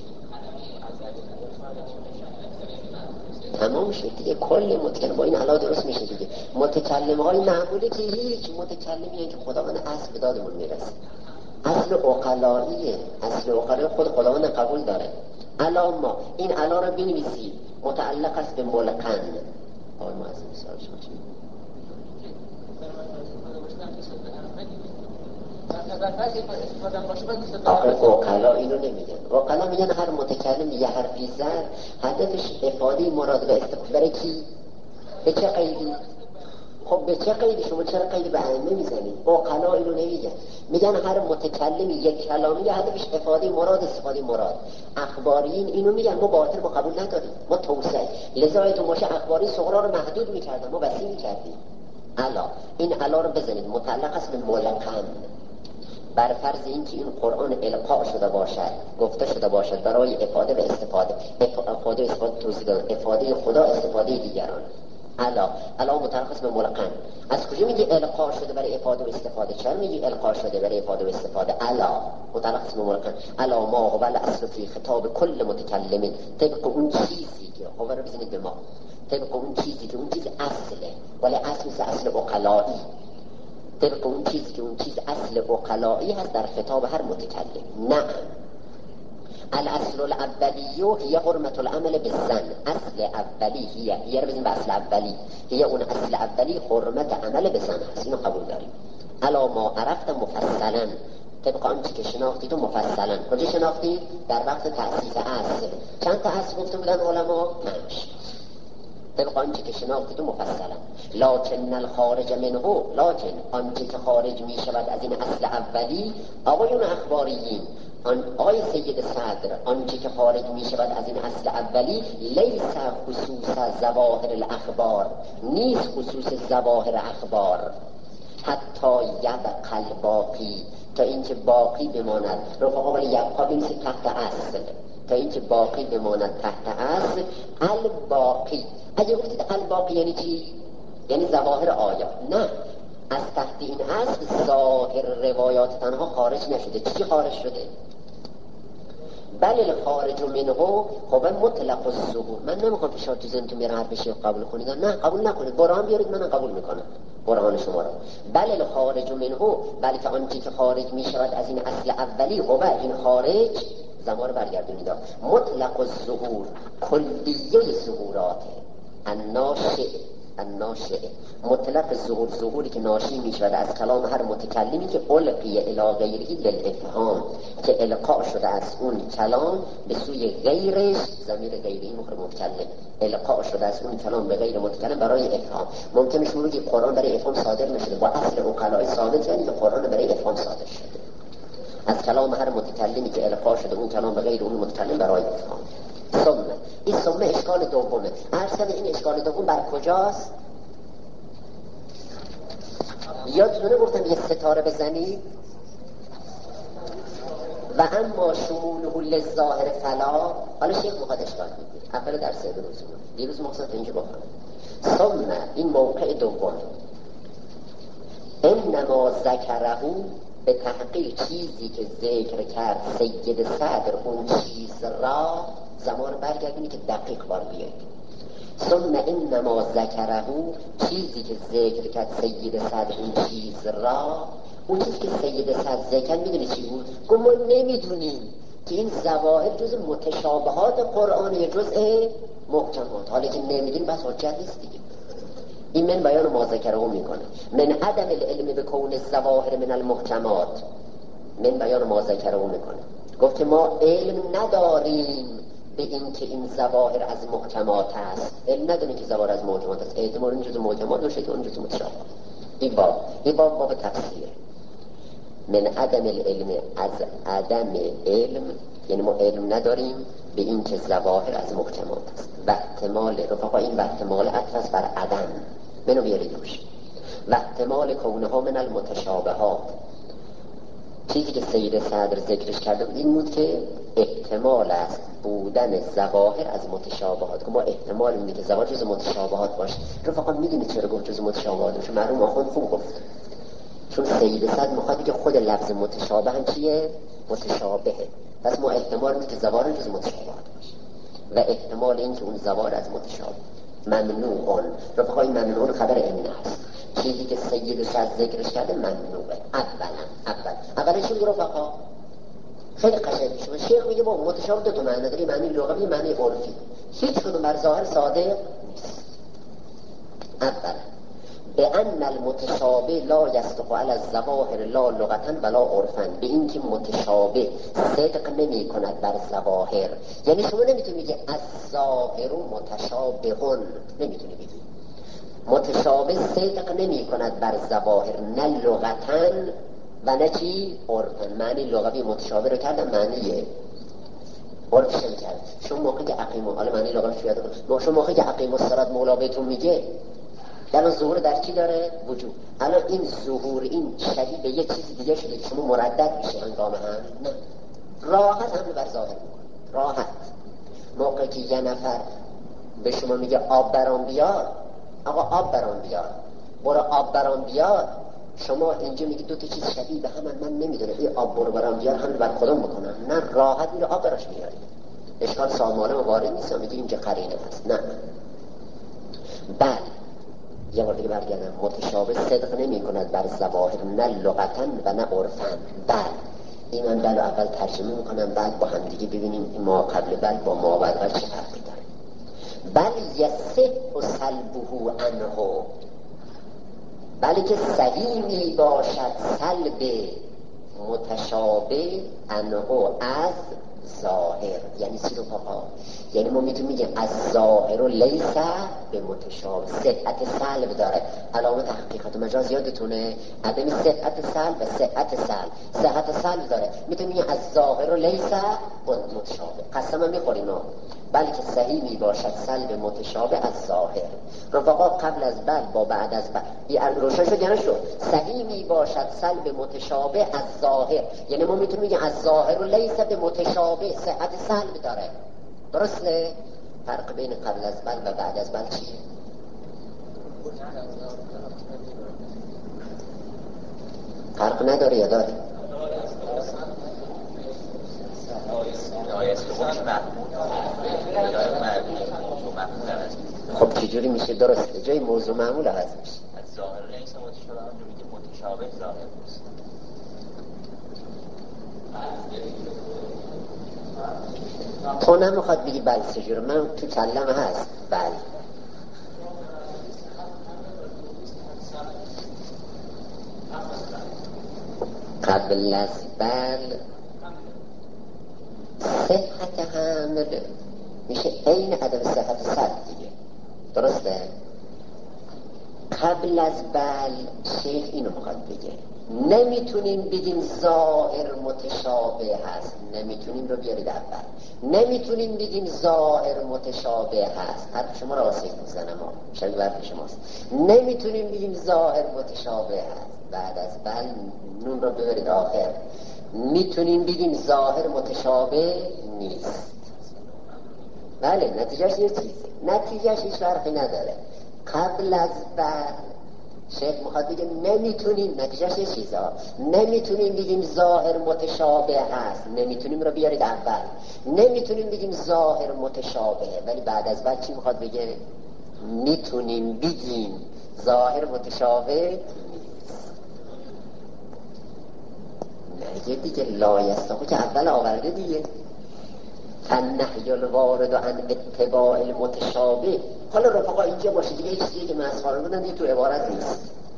تمام شد دیگه. کل متکلم با این الا درست میشه دیگه. متکلم های معمولی که هیچ متکلمی که خداوند اصل به دادمون میرسه، اصل عقلاییه، اصل عقلایی خود خداوند قبول داره. الا ما، این الا رو بنویسی، متعلق است به ملقن. آقای معظم سوال شما چی؟ آخه عقلا اینو نمیگن. عقلا میگن هر متکلم یه حرفی زد هدفش افاده مراد و استفاده. برای کی؟ به چه قیدی؟ خب به چه قیدی؟ شما چرا قید به ائمه میزنید؟ عقلا اینو نمیگن، میگن هر متکلم یک کلامی هدفش افاده مراد، استفاده مراد. اخباریین اینو میگن ما باطل ما قبول نداریم، ما توسعه، لذا ایتون باشه اخباری صغرا رو محدود میکردن، ما وسیع میکردیم. الا، این الا رو بزنید، متعلق است به ملقن. بر فرض اینکه این قرآن القا شده باشد، گفته شده باشد برای افاده و استفاده، افاده و استفاده توضیح دادن، افاده خدا، استفاده دیگران. الا متعلق است به ملقن. از کجا میگه القا شده برای افاده و استفاده؟ چرا میگه القا شده برای افاده و استفاده؟ الا متعلق است به ملقن. الا ما هو الاصل فی خطاب کل متکلم، طبق اون چیزی که هو رو بزنید به ما، طبق اون چیزی که اون چیز اصله، ولی اصل عقلایی، طبق اون چیزی که اون چیز اصل عقلایی هست در خطاب هر متکلم. نه، الاصل الاولیو هی حرمت العمل بالظن. اصل اولی هی رو بزنیم به اصل اولی، هی اون اصل اولی حرمت عمل بظن هست، اینو قبول داریم. الا ما عرفت مفصلا، طبق آنچه که شناختید و مفصلا. کجا شناختید؟ در وقت تأسیس اصل. چند تا اصل گفته بودن علما؟ 5. طبق آنچه که شناختید و مفصلا. لکن الخارج منه، لکن آنچه که خارج می شود از این اصل اولی، آقایون اخباریین، آقای سید صدر، آنچه که خارج می شود از این اصل اولی لیس خصوص ظواهر الاخبار، نیست خصوص ظواهر اخبار، حتی یبقى الباقی، تا اینکه باقی بماند. رفقا ولی یبقى بینیست تحت اصل، تا اینکه باقی بماند تحت اصل. الباقی، اگه گفتید الباقی یعنی چی؟ یعنی ظواهر آیات. نه، از تحت این اصل ظاهر روایات تنها خارج نشده. چی خارج شده؟ بله الخارج منه خب مطلق الظهور. من نمیخوام پیشا تو ذهنتون میرم هر بشی قبول کنید، نه قبول نکنید، برهان بیارید من قبول میکنم برهان شما را. بله الخارج منه، بلکه آنچه که خارج میشود از این اصل اولی، خب این خارج زمان برگردونید مطلق الظهور، کلیه ظهورات، الناشئ، مطلق ظهور، ظهوری که ناشی می شود از کلام هر متکلمی که القی الی غیره للافهام، که القا شده از اون کلام به سوی غیرش، ضمیر غیری مخرب متکلم، القا شده از اون کلام به غیر متکلم برای افهام. ممکنه شما بگید قرآن برای افهام صادر نشده، با اصل عقلای ثابت یعنی که قرآن برای افهام صادر شده از کلام هر متکلمی که القا شده اون کلام به غیر اون متکلم برای افهام. این ثم اشکال دومه. ارسل این اشکال دوم بر کجاست؟ یادتونه گفتم یه ستاره بزنید و اما شموله للظاهر فلا. حالا شیخ میخواد اشکال بگیر اول درس دیروز مقصد اینجا بخونم. ثم این موقع دوم، انما ذکرهو، به تحقیق چیزی که ذکر کرد سید صدر، اون چیز را زمان برگردونی که دقیق بار بیاید. ثم انما ذکره، چیزی که ذکر کرد سید صدر این چیز را، اون چیزی که سید صدر ذکر میدونی چی بود؟ گفت ما نمیدونیم که این ظواهر جز متشابهات قرآن یا جز محکمات. حالا که نمیدونیم بس حجت نیست دیگه. این من بیان ما ذکره میکنه. من عدم العلم به کون الظواهر من المحکمات، من بیان ما ذکره میکنه. گفت که ما علم نداریم به این که این ظواهر از محکمات هست. علم نداریم که ظواهر از محکمات هست. احتمال این جز محکمات باشه که اون جز متشابهات. این باب تفسیره. من عدم العلم، از عدم علم، یعنی ما علم نداریم به این که ظواهر از محکمات هست. و احتمال رفقا این و احتمال عطف بر عدم منو بیارید روش. و احتمال کونها من المتشابهات، چیزی که سید صدر ذکرش کرده بود این بود که احتمال است بودن ظواهر از متشابهات. که ما احتمال میده که ظواهر جز متشابهات باشه. رفقا میدونید چرا گفت جز متشابهات باشه؟ معلوم آخوند خوب گفت، چون سید صدر میخواد که خود لفظ متشابه هم چیه؟ متشابهه. پس ما احتمال میده که ظواهر جز متشابهات باشه و احتمال این که اون ظواهر از متشابه. ممنوعون، رفقا این ممنوعون خبر امینه هست. چیزی که سید صدر ذکرش کرده ممنوعه. اولا چون رفقا خیلی قشنگ شما شیخ میگه با متشابه دو تا معنی داره، معنی لغوی معنی عرفی. هیچ کدوم بر ظاهر صادق نیست. اولا به ان المتشابه لا یصدق علی الظواهر لا لغتا ولا عرفا، به این که متشابه صدق نمی کند بر ظواهر. یعنی شما نمیتونی بگی الظاهر متشابهون، نمیتونی بگی متشابه صدق نمی کند بر ظواهر، نه لغتا و نه چی؟ عرفا. معنی لغوی متشابه رو کردم، معنی عرفش هم کرد. شما موقعی که عقیمو، حالا معنی لغویش بیاد کنم، شما موقعی که عقیمو الصلاة مولا بهتون میگه الان ظهور در چی داره؟ وجود. الان این ظهور این شبیه به یک چیز دیگه شده که شما مردد میشه هنگام هم؟ نه، راحت هم بر ظاهر میکنه. راحت موقعی که یه نفر به شما میگه آب برام بیار، آقا آب برام بیار، برو آب برام بیار، شما اینجا میگی دو تا چیز شبیه به هم، من نمیدونه این آب برو برام بیار هم بر خودم میکنم. نه، راحت میره آب براش میاری، اشکال سامانه وارد نیست. میگه اینجا قرینه هست. نه، بله یه بار دیگه برگردم، متشابه صدق نمی کند بر ظواهر، نه لغتا و نه عرفا. بله این من بله اول ترجمه میکنم، بعد با هم دیگه ببینیم ما قبل بل با ما بعد بل چه فرقی داره. بل یصح و سلبه عنه، بلی که صحیح می باشد سلب متشابه عنه از ظاهر. یعنی چی رو پاپا؟ یعنی ما میتونیم بگیم از ظاهر و لیس به متشابه. صحت سلب داره، علامت حقیقت و مجاز یادتونه، عدم صحت سلب و صحت سلب داره. میتونیم بگیم از ظاهر و لیس به متشابه. قسم هم میخوریم ما، بلکه صحیح می باشد سلب متشابه از ظاهر. رفقا قبل از بل با بعد از بل روشن شد یا نشد؟ صحیح می باشد سلب متشابه از ظاهر، یعنی ما میتونیم بگیم از ظاهر و لیس به متشابه، صحت سلب داره. درسته؟ فرق بین قبل از بل و بعد از بل چیه؟ فرق نداره یا داره؟ خب چجوری میشه درسته؟ جای موضوع معمول هست میشه
از ظاهر لیس متشابه هم میگه متشابه ظاهر نیست.
تو نمیخواد بگی بل چجوری، من تو کلم هست بل. قبل از بل صحت حمل میشه عین عدم صحت سلب دیگه. درسته؟ قبل از بل شیخ اینو میخواد بگه نمیتونیم بگیم ظاهر متشابه هست. نمیتونیم رو بیارید اول. نمیتونیم بگیم ظاهر متشابه هست. حرف شما رو واسه میزنم ها، شبیه برف شماست. نمیتونیم بگیم ظاهر متشابه هست. بعد از بل نون رو ببرید آخر. میتونیم بگیم ظاهر متشابه نیست. بله نتیجهش یه چیزه، نتیجهش هیچ فرقی نداره. قبل از بل شیخ میخواد بگه نمیتونیم، نتیجهش یه چیزا، نمیتونیم بگیم ظاهر متشابه هست، نمیتونیم رو بیارید اول، نمیتونیم بگیم ظاهر متشابه، ولی بعد از بعد چی میخواد بگه؟ میتونیم بگیم ظاهر متشابه نگه دیگه، لایستاقو که اول آورده دیگه، فالنهی الوارد عن اتباع المتشابه. حالا رفقا اینجا باشه دیگه، یه چیزی که من از خارج بودم دیگه تو عبارت نیست.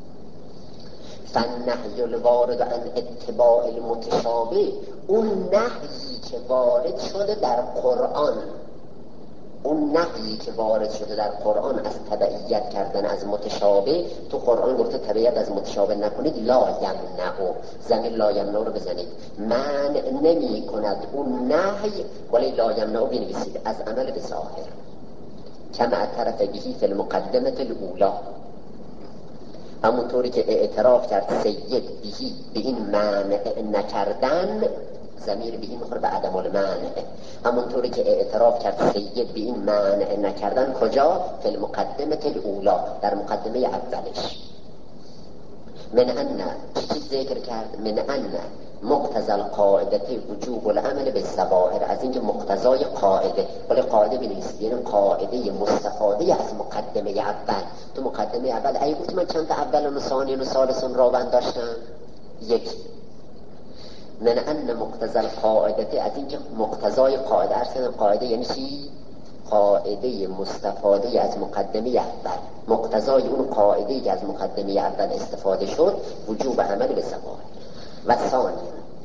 فالنهی الوارد عن اتباع المتشابه، اون نهیی که وارد شده در قرآن، اون نهیی که وارد شده در قرآن از تبعیت کردن از متشابه، تو قرآن گفته تبعیت از متشابه نکنید، لا یمنعو، زمین لا یمنعو رو بزنید، من نمی کند اون نهی، ولی لا یمنعو بنویسید، از عمل به ظاهر، کما اعترف بهی فی المقدمه الاولی، همونطوری که اعتراف کرد سید بهی به این منع نکردن، ضمیر به این میخوره به عدم المنع، همونطوری که اعتراف کرد سید به این منع نکردن، کجا؟ فی المقدمه الاولی، در مقدمه اولش. من ان چیز ذکر کرد؟ من ان مقتضى القاعده وجوب العمل بالظواهر، از اینکه مقتضای قاعده، ولی قاعده بنویسید، یعنی قاعده مستفاده از مقدمه اول. تو مقدمه اول ای گفت من چند تا اول و ثانی و ثالث و رابع داشتم؟ یکی. من ان مقتضى القاعده، از اینکه مقتضای قاعده، ارسل قاعده یعنی چی؟ قاعده مستفاده از مقدمه اول، مقتضای اون قاعده که از مقدمه اول استفاده شد وجوب عمل به ظواهر. و ثانی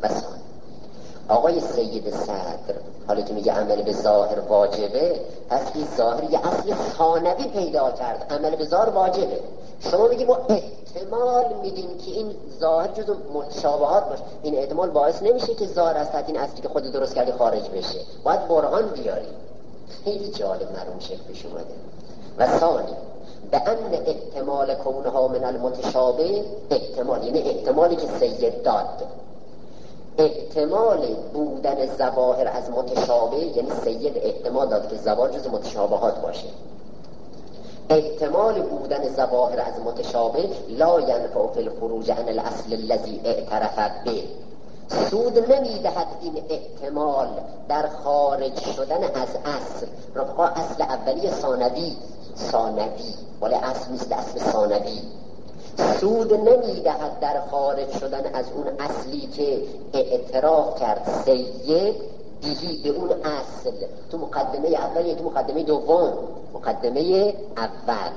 آقای سید صدر حالا که میگه عمل به ظاهر واجبه، پس این ظاهر یه اصل ثانوی پیدا کرد، عمل به ظاهر واجبه. شما میگی ما احتمال میدیم که این ظاهر جزو متشابهات باشه، این احتمال باعث نمیشه که ظاهر از تحت این اصلی که خود درست کردی خارج بشه، باید برهان بیاری. خیلی جالب مرحوم شیخ پیش اومده. و ثانی به ان احتمال کونها من المتشابه، احتمال یعنی احتمالی که سید داد، احتمال بودن ظواهر از متشابه، یعنی سید احتمال داد که ظواهر جز متشابهات باشه، احتمال بودن ظواهر از متشابه لا ینفع فی الخروج عن الاصل الذی اعترف به، سود نمیدهد این احتمال در خارج شدن از اصل. رفقا اصل اولی ثانوی ولی اصل نیست، اصل ثانوی. سود نمیدهد در خارج شدن از اون اصلی که اعتراف کرد سید دیگی به اون اصل تو مقدمه اول یا تو مقدمه دوم؟ مقدمه اول.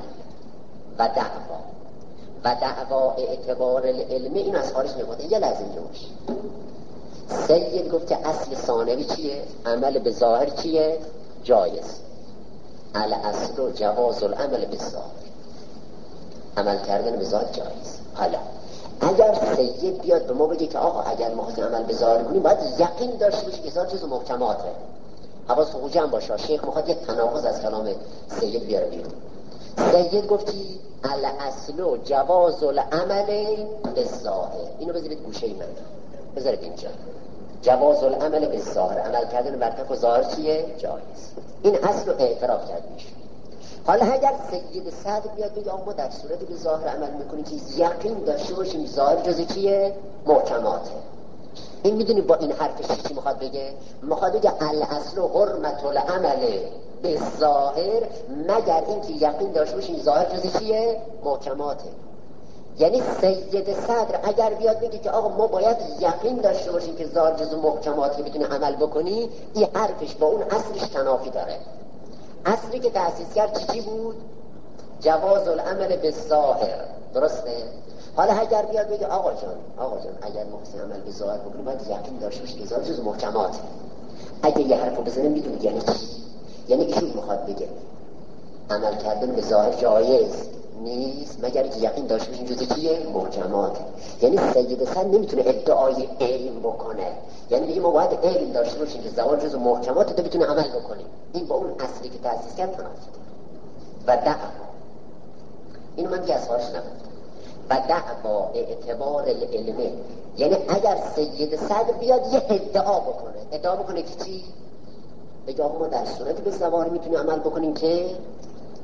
و دعوا اعتبار العلم، این از خارج نمیده. یه لازم باشه، سید گفت که اصل ثانوی چیه؟ عمل به ظاهر چیه؟ جایز. الاصل و جواز العمل به ظاهر، عمل کردن به ظاهر جایز. حالا اگر سید بیاد به ما بگه که آقا اگر ما خواهیم عمل به ظاهر کنیم باید یقین داشته باشی که ظاهر چیز محکماته، حواس جمع باشه. شیخ میخواد یک تناقض از کلام سید بیاره بیرون. سید گفتی الاصل و جواز العمل به ظاهر، اینو بذارید گوشه من، بذارید اینجا. جواز العمل به ظاهر، عمل کردن بر طبق ظاهر چیه؟ جایز. این اصل رو اعتراف کرد میشه. حالا اگر سید صدر بیاد بگه ما در صورتی به ظاهر عمل میکنیم که یقین داشته باشیم ظاهر جز چیه؟ محکماته، این میدونی با این حرفش چی میخواد بگه؟ میخواد بگه الاصل و حرمت العمل به ظاهر، مگر اینکه یقین داشته باشیم ظاهر جز چیه؟ محکماته. یعنی سید صدر اگر بیاد بگه که آقا ما باید یقین داشته باشیم که ظاهر جز محکمات که بتونه عمل بکنی، این حرفش با اون اصلش تنافی داره. اصلی که تأسیس کرد چی بود؟ جواز العمل به ظاهر، درسته؟ حالا اگر بیاد بگه آقا جان اگر ما عمل به ظاهر بکنیم باید یقین داشته باشیم که ظاهر جز محکمات، اگه یه حرفو بزنه میدونی یعنی چی؟ یعنی ایشون میخواد بگه عمل کردن به ظاهر جایز نیست مگر که یقین داشته باشیم جز چیه؟ محکمات. یعنی سید صدر نمیتونه ادعای علم بکنه، یعنی بگه ما باید علم داشته باشیم که ظاهر جز محکمات تا بتونه عمل بکنیم. این با اون اصلی که تأسیس کرد تنافی و دعوا، اینو من دیگه از خارج نگفتم. و دعوا اعتبار العلمه، یعنی اگر سید صدر بیاد یه ادعا بکنه که چی؟ بگه ما در صورتی به ظواهر میتونیم عمل بکنیم که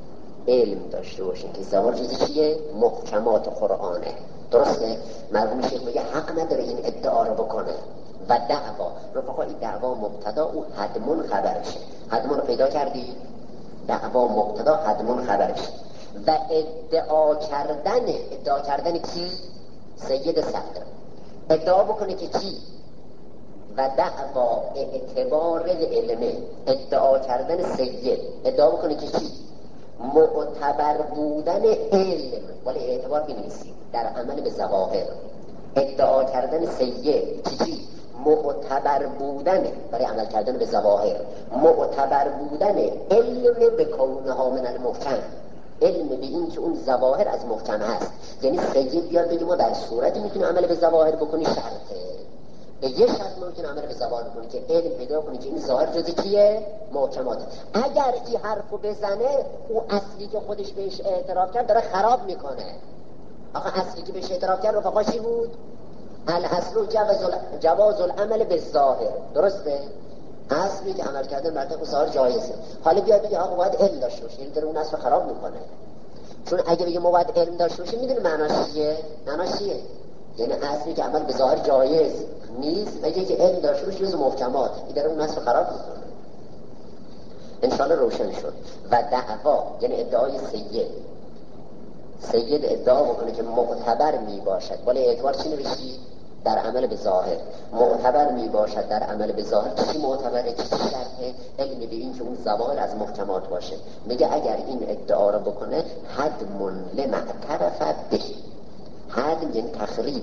علم داشته باشین که زوال جز چیه؟ محکمات قرآنه. درسته؟ مرحوم شیخ میگه حق نداره این ادعا رو بکنه. و دعوا رفقا، این دعوا مبتدا او حدمون خبرشه. حدمون پیدا کردی؟ دعوا مبتدا حدمون خبرشه. و ادعا کردن کی؟ سید صدر ادعا بکنه که چی؟ و دعوا اعتبار علمه، ادعا کردن سید ادعا بکنه که چی؟ معتبر بودن علم، ولی اعتبار بنویسید در عمل به ظواهر. ادعا کردن سید چی؟ معتبر بودن برای عمل کردن به ظواهر، معتبر بودن علم به کونها من المحکم، علم به این که اون ظواهر از محکم هست. یعنی سید بیاد بگه ما در صورتی میتونیم عمل به ظواهر بکنی، شرطه به یه شرط ممکن عمل به ظواهر بکنی که علم پیدا کنی که این ظاهر جز کیه؟ محکمات. اگر این حرفو بزنه، او اصلی که خودش بهش اعتراف کرد داره خراب میکنه. آخه اصلی که بهش اعتراف کرد رفقا چی بود؟ الاصل جواز العمل بالظاهر. درسته؟ اصلی که عمل کردن مرتبه ظاهر جایزه. حالا بیاد بگه آقا باید علم داشته باشی، این داره اون اصل خراب میکنه. چون اگه بگه ما باید علم داشته باشیم، میدونی معناش چیه؟ معناش چیه؟ یعنی اصلی که عمل به ظاهر جایز نیست، مگه که علم داشته باشی جز محکمات، این داره اون اصل خراب میکنه. انشاءالله روشن شد. و دعوا یعنی ادعای سید ادعا بکنه که معتبر می باشد، ولی اعتبار چی نوشتی؟ در عمل به ظاهر. معتبر می باشد در عمل به ظاهر. چی معتبره؟ چی شرطه؟ علم به این که اون ظواهر از محکمات باشه. میگه اگر این ادعا رو بکنه، حدم لمعترف به. حدم یعنی تخریب،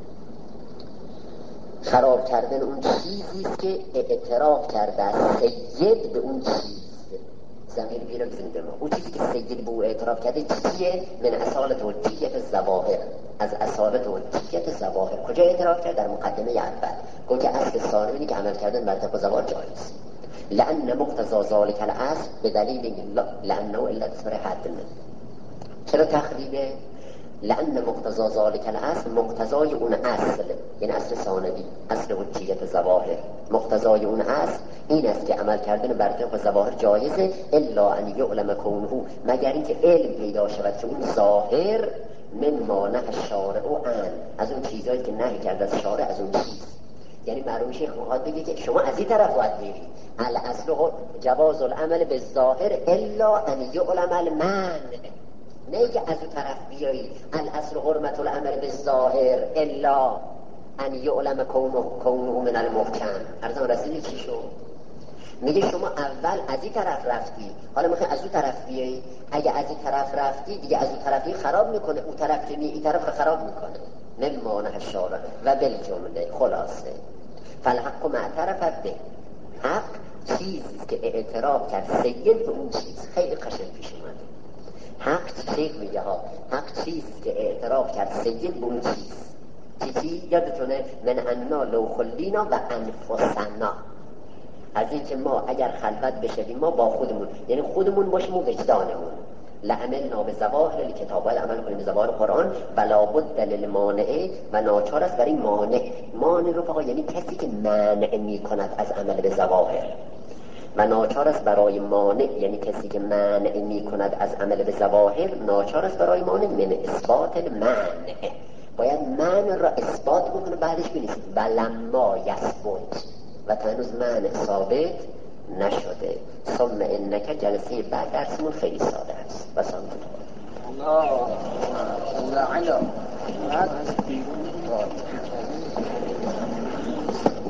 خراب کردن اون چیزیست که اعتراف کرده سید به اون چیز. زمین بیرم زنده ما اون چیزی که سید به او اعتراف کرده چیزیه؟ من اصالت وجیت الظواهر، از اصالت وجیت الظواهر. کجا اعتراف کرد؟ در مقدمه اول گفت که اصل ثانوی که عمل کردن مرتبه ظواهر جایز. لأن مقتضا ذلك الاصل به دلیل لأنه الا تصبر حد. چرا تخریبه؟ لأن مقتضا ذلك الاصل، مقتضای اون اصل یعنی اصل ثانوی، اصل وجیت ظواهر، مقتضای اون اصل این است که عمل کردن بر طبق ظواهر جایزه، الا ان یعلم کونه، مگر اینکه علم پیدا شود که اون ظاهر من ما نهی الشارع عن، از اون چیزایی که نهی کرده از شارع از اون چیز. یعنی معلوم شیخ میخواد بگه که شما از این طرف باید بری، الاصل جواز العمل بالظاهر الا ان یعلم المنع، نه که از اون طرف بیایی الاصل حرمت العمل بالظاهر الا ان یعلم کونه من المحکم. ارزان رسیدی چی شد؟ میگه شما اول از این طرف رفتی، حالا میخوای از اون طرف بیایی. اگه از این طرف رفتی دیگه از اون طرفی خراب میکنه، اون طرف که این طرف رو خراب میکنه. من مانع الشارع و بالجمله خلاصه فالحق معترف به، حق چیزی که اعتراف کرد سید به اون چیز. خیلی قشنگ پیش اومده. حق شیخ میگه ها، حق چیزی که اعتراف کرد سید به اون چیز. چی؟ یادتونه من انا لو خلینا و انفسنا، از این که ما اگر خلوت بشویم ما با خودمون، یعنی خودمون باشیم و وجدانمون. لعملنا به ظواهر الکتاب، باید عمل کنیم به ظواهر قرآن. ولا بد للمانع، و ناچار است برای مانع رو فقط یعنی کسی که منع می کند از عمل به ظواهر، و ناچار است برای مانع یعنی کسی که منع می کند از عمل به ظواهر، ناچار است برای مانع من اثبات المنع، باید منع را اثبات بکنه بعدش بنویسید ولما یثبت، و تنوز منع ثابت نشده. ثم انک جلسه بعد درسمون خیلی ساده است. بس الله